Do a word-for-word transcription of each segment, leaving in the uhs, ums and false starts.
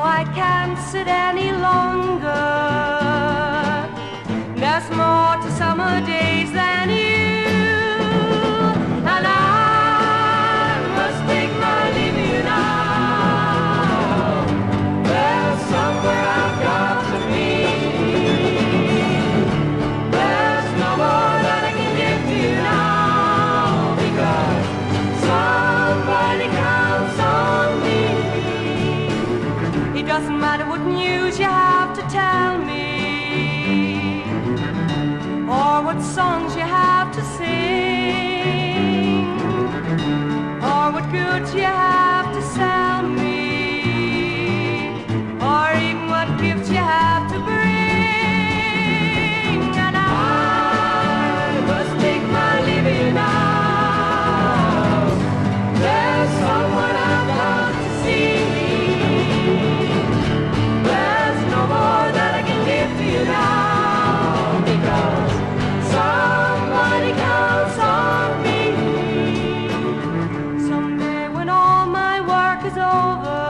I can't sit any longer. There's more to summer days than you, and I must take my leave of you now. There's somewhere I've got to be. There's no more that I can give to you now, because somebody counts on me. It doesn't matter what news you have to tell me, or what songs you have to sing, or what goods you have to sell me, or even what gifts you have to bring. And I must take my leave of you now. There's someone I've got to see. There's no more that I can give to you now, because somebody counts on me. Someday when all my work is over,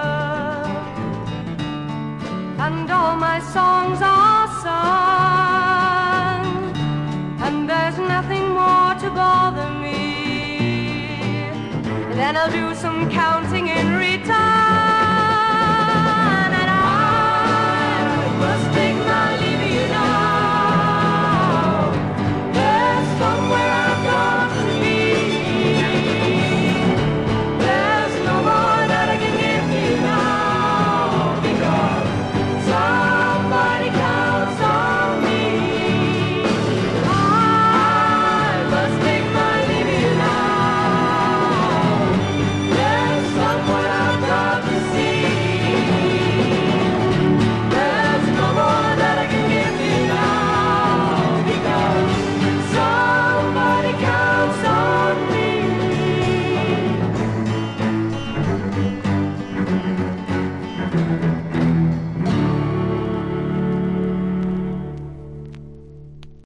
and all my songs are sung, and there's nothing more to bother me, then I'll do some counting in return. And I must take my leave of you now. There's somewhere I've got to be. There's no more that I can give to you now, because somebody counts on me. I must take my leave of you now. There's someone I've got to see. There's no more that I can give to you now, because somebody counts on me.